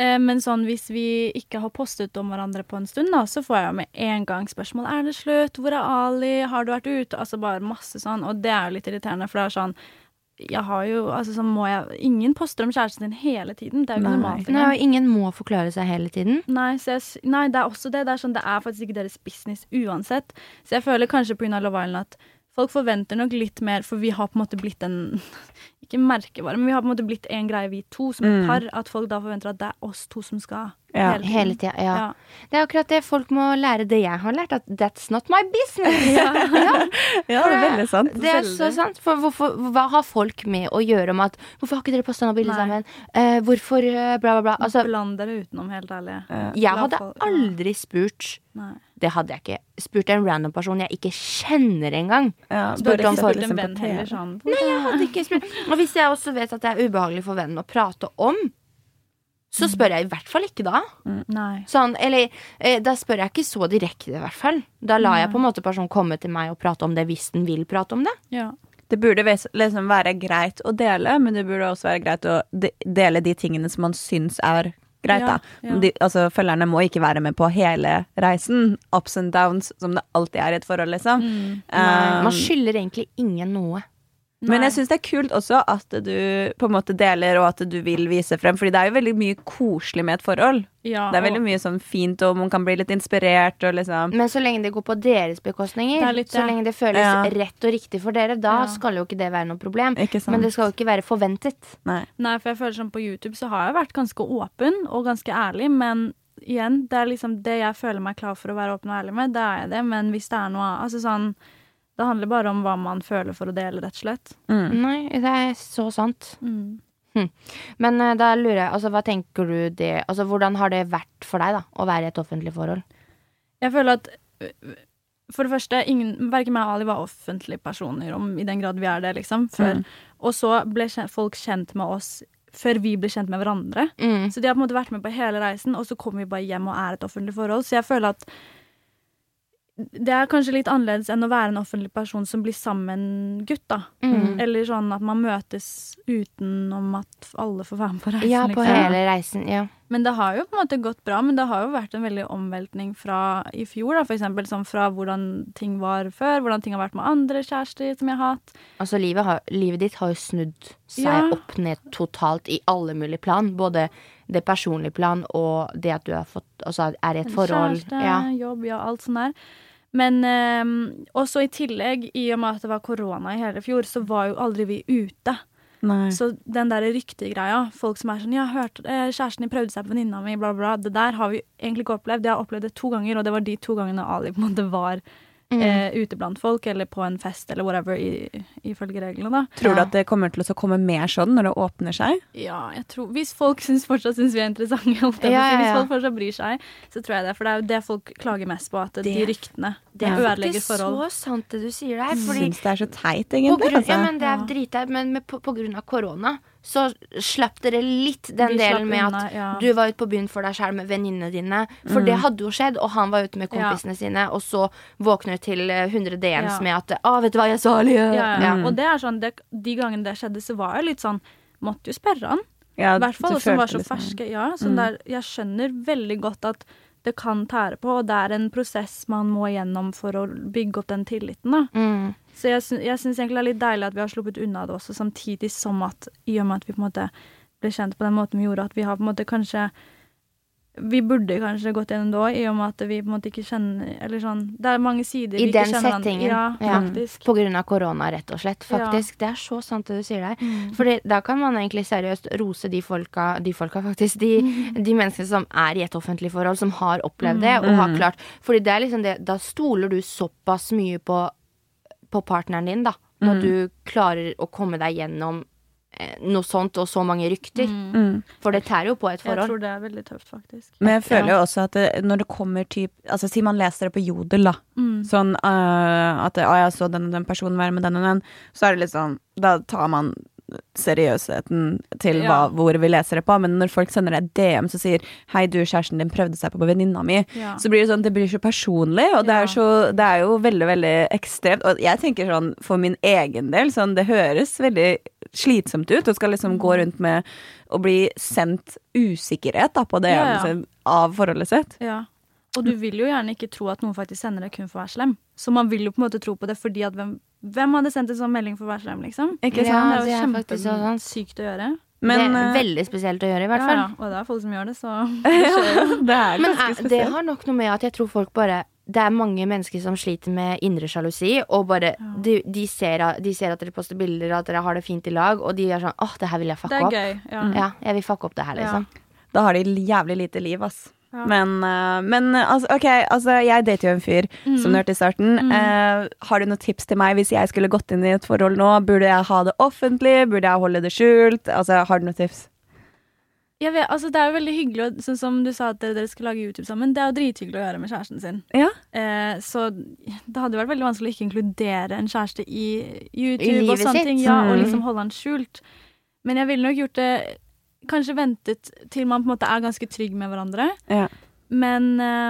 Men sånn, hvis vi ikke har postet om hverandre på en stund, da, så får jeg jo med en gang spørsmål. Det slutt? Hvor Ali? Har du vært ute? Altså bare masse sånn. Og det jo litt irriterende, for det sånn jeg har jo, altså så må jeg ingen poster om kjæresten din hele tiden. Det jo ikke normalt. Nei, og ingen må forklare seg hele tiden. Nei, nei, det også det. Det sånn, det faktisk ikke deres business uansett. Så jeg føler kanskje på grunn av Love Island at folk forventer nok litt mer, for vi har på en måte blitt en ikke merkevare, men vi har på en måte blitt en greie, vi to som et par, at folk da forventer at det oss to som skal hele tiden. Ja. Det akkurat det folk må lære det jeg har lært, at that's not my business. Ja, det veldig sant. Det så sant, for hva har folk med å gjøre om at, hvorfor har ikke dere postet noen bilder sammen? Hvorfor bla bla bla? Altså, bland dere utenom, helt ærlig. Jeg hadde aldri spurt. Nei. Det hadde jeg ikke. Spurt en random person jeg ikke kjenner engang. Spurt om en venn heller sånn. Nei, jeg hadde ikke spurt. Og hvis jeg også vet at det ubehagelig for vennen å prate om, så spør jeg i hvert fall ikke da. Nei. Sånn, eller da spør jeg ikke så direkte i hvert fall. Da lar jeg på en måte personen komme til meg og prate om det hvis den vil prate om det. Ja. Det burde liksom være greit å dele, men det burde også være greit å dele de tingene som man syns greit da. Altså, følgerne må ikke være med på hele reisen. Ups and downs, som det alltid I et forhold, liksom. Man skylder egentlig ingen noe. Men jeg synes det kult også at du på en måte deler, og at du vil vise frem, fordi det jo veldig mye koselig med et forhold. Ja, det veldig mye sånn fint, og man kan bli litt inspirert, og liksom. Men så lenge det går på deres bekostninger, så lenge det føles rett og riktig for dere, da skal jo ikke det være noe problem. Men det skal jo ikke være forventet. Nei, for jeg føler sånn på YouTube så har jeg vært ganske åpen og ganske ærlig, men igjen, det liksom det jeg føler meg klar for å være åpen og ærlig med, det jeg det, men hvis det noe, altså sånn, det handler bare om hva man føler for å dele, rett og slett. Nei, det så sant. Men da lurer jeg, altså hva tenker du det, altså hvordan har det vært for deg da, å være I et offentlig forhold? Jeg føler at, for det første, hverken meg og Ali var offentlige personer, I den grad vi det liksom, før. Og så ble folk kjent med oss før vi ble kjent med hverandre. Så de har på en måte vært med på hele reisen, og så kommer vi bare hjem og et offentlig forhold. Så jeg føler at det kanskje litt annerledes enn å være en offentlig person som blir sammen gutt da. Eller sånn at man møtes utenom at alle får være med på reisen. Ja, på hele reisen, ja. Men det har jo på en måte gått bra, men det har jo vært en veldig omveltning fra I fjor da, for eksempel, sånn fra hvordan ting var før, hvordan ting har vært med andre kjærester som jeg har hatt. Altså livet ditt har jo snudd seg opp ned totalt I alle mulige plan, både det personlige plan og det at du har fått, altså I et forhold. Kjæreste, jobb, alt sånn der. Men også I tillegg, I og med at det var korona I hele fjor, så var jo aldri vi ute. Nei. Så den der ryktegreia, folk som sånn, jeg har hørt, kjæresten din prøvde seg på venninna mi, bla bla, det der har vi egentlig ikke opplevd. Jeg har opplevd det 2 ganger, og det var de 2 gangene Ali på en måte var ute blant folk, eller på en fest, eller whatever, ifølge reglene da. Tror du at det kommer til å komme mer sånn når det åpner seg? Ja, jeg tror, hvis folk fortsatt synes vi interessante, hvis folk fortsatt bryr seg, så tror jeg det, for det jo det folk klager mest på, at de ryktene, det ødelegger forhold. Det så sant det du sier der, fordi jeg synes det så teit egentlig. Ja, men det dritteit, men på grunn av korona, så slapp dere litt den delen med at du var ute på byen for deg selv med venninnene dine, for det hadde jo skjedd, og han var ute med kompisene sine, og så våkner til 100 DMs med at, vet du hva jeg sa, Alie? Og det sånn, de gangene det skjedde, så var jeg litt sånn, måtte jo spørre han. I hvert fall, som var så ferske. Sånn der, jeg skjønner veldig godt at det kan tære på, og det en prosess man må gjennom for å bygge opp den tilliten da. Så jeg synes egentlig det litt deilig at vi har sluppet unna det også, samtidig som at, I og med at vi på en måte ble kjent på den måten vi gjorde, at vi har på en måte kanskje, vi burde kanskje gått gjennom det også, I og med at vi på en måte ikke kjenner, eller sånn, det mange sider vi ikke kjenner. I den settingen, faktisk. På grunn av korona, rett og slett, faktisk. Det så sant det du sier der. Fordi da kan man egentlig seriøst rose de folka faktisk, de menneskene som I et offentlig forhold, som har opplevd det, og har klart, fordi det liksom det, da stoler du såpass mye på partneren din da, når du klarer å komme deg gjennom noe sånt og så mange rykter. For det tær jo på et forhold. Jeg tror det veldig tøft faktisk. Men jeg føler jo også at når det kommer altså si man leser det på Jodel da, sånn at jeg så den personen være med den og den, så det litt sånn, da tar man seriøsheten til hvor vi leser det på, men når folk sender deg DM så sier, hei du, kjæresten din prøvde seg på venninna mi, så blir det sånn, det blir så personlig, og det jo veldig, veldig ekstremt, og jeg tenker sånn, for min egen del, sånn, det høres veldig slitsomt ut, og skal liksom gå rundt med å bli sendt usikkerhet da, på det av forholdet sitt. Ja, og du vil jo gjerne ikke tro at noen faktisk sender det kun for å være slem. Så man vil jo på en måte tro på det, fordi at hvem hadde sendt en sånn melding for å være slem, liksom? Ikke sant? Det er jo kjempesykt å gjøre. Men, det veldig spesielt å gjøre, i hvert fall. Ja, og det er folk som gjør det, så det er ganske spesielt. Det har nok noe med at jeg tror folk bare det er mange mennesker som sliter med indre sjalusi, og bare de ser at dere poster bilder, at dere har det fint i lag, og de er sånn, det her vil jeg fucke opp. Det er gøy, ja, jeg vil fucke opp det her, liksom. Da har de jævlig lite liv, ass. Ja. Men altså, jeg dater jo en fyr, som du hørte i starten. Har du noen tips til meg hvis jeg skulle gått inn i et forhold nå? Burde jeg ha det offentlig? Burde jeg holde det skjult? Altså, har du noen tips? Jeg vet, altså det er jo veldig hyggelig, sånn som du sa at dere skal lage YouTube sammen. Det er jo drithyggelig å gjøre med kjæresten sin. Ja. Så det hadde vært veldig vanskelig å ikke inkludere en kjæreste i YouTube I livet og sånne sitt. ting. Ja, og liksom holde han skjult. Men jeg ville nok gjort det, kanskje ventet til man på en måte er ganske trygg med hverandre. Ja. Men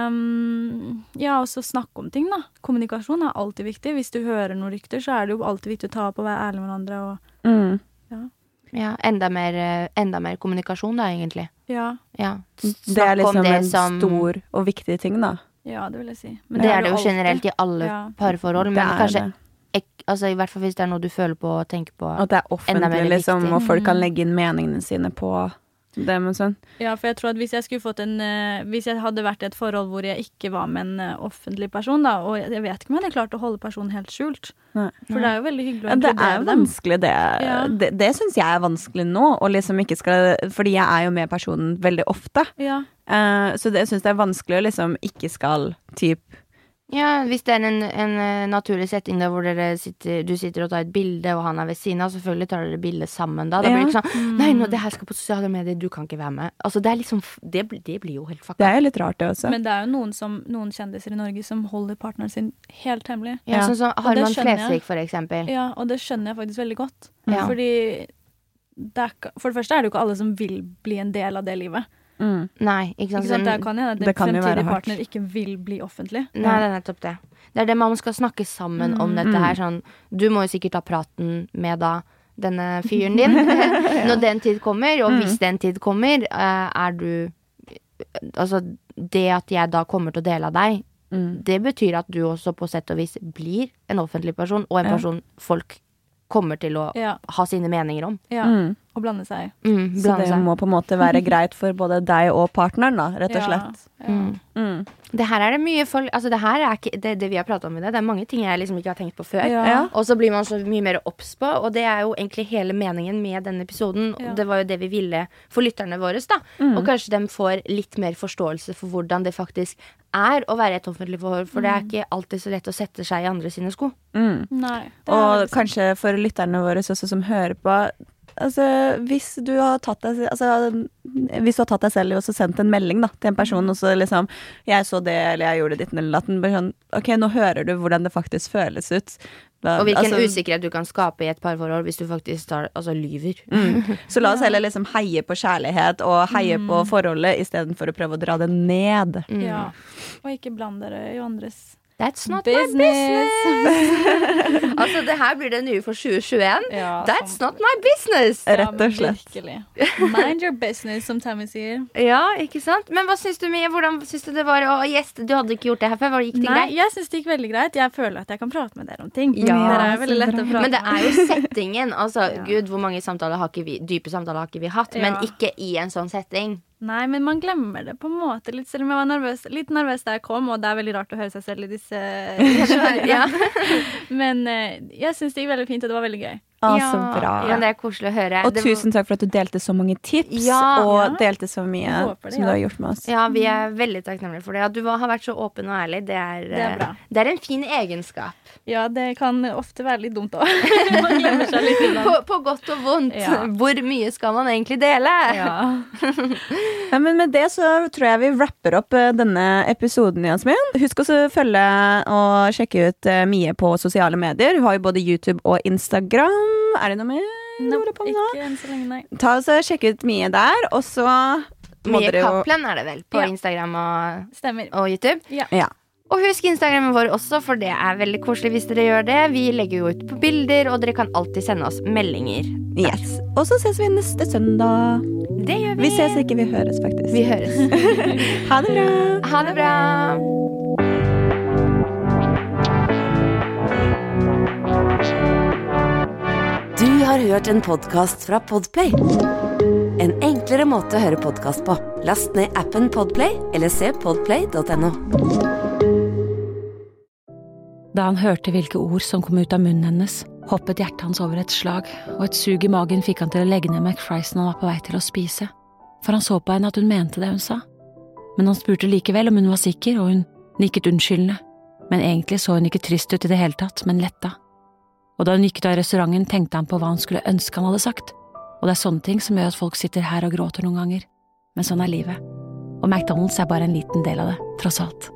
også snakke om ting da. Kommunikasjon er alltid viktig. Hvis du hører noen rykter, så er det jo alltid viktig å ta opp og være ærlig med hverandre. Og, Ja, enda mer kommunikasjon da, egentlig. Ja. Det er liksom en stor og viktig ting, da. Ja, det vil jeg si. Men det er det jo generelt i alle parforhold, men kanskje altså, i hvert fall hvis det er noe du føler på og tenker på. At det er offentlig, liksom, og folk kan legge inn meningene sine på det, men sånn. Ja, for jeg tror at hvis jeg hadde vært i et forhold hvor jeg ikke var med en offentlig person, da, og jeg vet ikke om jeg hadde klart å holde personen helt skjult. Nei. For det er jo veldig hyggelig å inkludere dem. Det er jo vanskelig, det. Det synes jeg er vanskelig nå, og liksom ikke fordi jeg er jo med personen veldig ofte. Ja. Så jeg synes det er vanskelig å liksom ikke skal Ja, hvis det er en naturlig setting da, hvor du sitter og tar et bilde, og han er ved siden av, selvfølgelig tar dere bildet sammen da. Da blir det ikke sånn, nei, det her skal på sosiale medier, du kan ikke være med. Altså, det er liksom, det blir jo helt fucka. Det er jo litt rart det også. Men det er jo noen kjendiser i Norge som holder partneren sin helt hemmelig. Ja, sånn som Harman Flesvig, for eksempel. Ja, og det skjønner jeg faktisk veldig godt. Ja. Fordi for det første er det jo ikke alle som vil bli en del av det livet. Nei, ikke sant? Det kan hende at en fremtidig partner ikke vil bli offentlig. Nei, det er nettopp det. Det er det man skal snakke sammen om dette her. Sånn, du må jo sikkert ta praten med da denne fyren din når den tid kommer, og hvis den tid kommer, er du altså, det at jeg da kommer til å dele av deg, det betyr at du også på sett og vis blir en offentlig person, og en person folk kommer til å ha sine meninger om. Ja, og blande seg. Så det må på en måte være greit for både deg og partneren da, rett og slett. Det her er det mye folk, altså det her er ikke det vi har pratet om i det er mange ting jeg liksom ikke har tenkt på før, og så blir man så mye mer obs på, og det er jo egentlig hele meningen med denne episoden, og det var jo det vi ville for lytterne våre da, og kanskje de får litt mer forståelse for hvordan det faktisk er å være et offentlig forhold, for det er ikke alltid så lett å sette seg i andre sine sko. Nei. Og kanskje for lytterne våre også som hører på, altså hvis du har tatt deg selv og så sendt en melding da, til en person, og så liksom, jeg så det, eller jeg gjorde ditt eller datten, sånn, ok, nå hører du hvordan det faktisk føles ut. Og hvilken usikkerhet du kan skape i et parforhold hvis du faktisk lyver. Så la oss heller liksom heie på kjærlighet og heie på forholdet i stedet for å prøve å dra det ned. Ja, og ikke blande dere i andres That's not business. My business. Altså, det her blir det nye for 2021. That's not my business. Rett og slett. Virkelig. Mind your business, som Tammy sier. Ja, ikke sant? Men hva synes du, Mie? Hvordan synes du det var å gjeste? Du hadde ikke gjort det her før. Gikk det greit? Nei, jeg synes det gikk veldig greit. Jeg føler at jeg kan prate med dere om ting. Ja, dere er veldig lett å prate. Men det er jo settingen. Altså, Gud, hvor mange dype samtaler har ikke vi hatt, men ikke i en sånn setting. Nei, men man glemmer det på en måte litt, selv om jeg var litt nervøs da jeg kom, og det er veldig rart å høre seg selv i disse Men jeg synes det gikk veldig fint, og det var veldig gøy. Så bra. Ja, det er koselig å høre. Og tusen takk for at du delte så mange tips, og delte så mye som du har gjort med oss. Ja, vi er veldig takknemlige for det. At du har vært så åpen og ærlig, det er bra. Det er en fin egenskap. Ja, det kan ofte være litt dumt også. Man glemmer seg litt innan. På godt og vondt. Ja. Hvor mye skal man egentlig dele? Ja, men med det så tror jeg vi wrapper opp denne episoden, Jasmin. Husk også å følge og sjekke ut Mie på sosiale medier. Hun har jo både YouTube og Instagram. Er det noe mer? Ikke enn så lenge, nei. Ta og sjekk ut Mie der, og så Mie Kaplan er det vel på Instagram og YouTube. Stemmer. Ja. Og husk Instagrammen vår også, for det veldig koselig hvis dere gjør det. Vi legger jo ut på bilder, og dere kan alltid sende oss meldinger. Yes. Og så ses vi neste søndag. Det gjør vi. Vi ses ikke, vi høres faktisk. Vi høres. Ha det bra. Ha det bra. Du har hørt en podcast fra Podplay. En enklere måte å høre podcast på. Last ned appen Podplay, eller se podplay.no. Da han hørte hvilke ord som kom ut av munnen hennes, hoppet hjertet hans over et slag, og et sug i magen fikk han til å legge ned McFriesen han var på vei til å spise. For han så på henne at hun mente det hun sa. Men han spurte likevel om hun var sikker, og hun nikket unnskyldende. Men egentlig så hun ikke trist ut i det hele tatt, men letta. Og da hun gikk ut av restauranten, tenkte han på hva han skulle ønske han hadde sagt. Og det sånne ting som gjør at folk sitter her og gråter noen ganger. Men sånn livet. Og McDonald's bare en liten del av det, tross alt.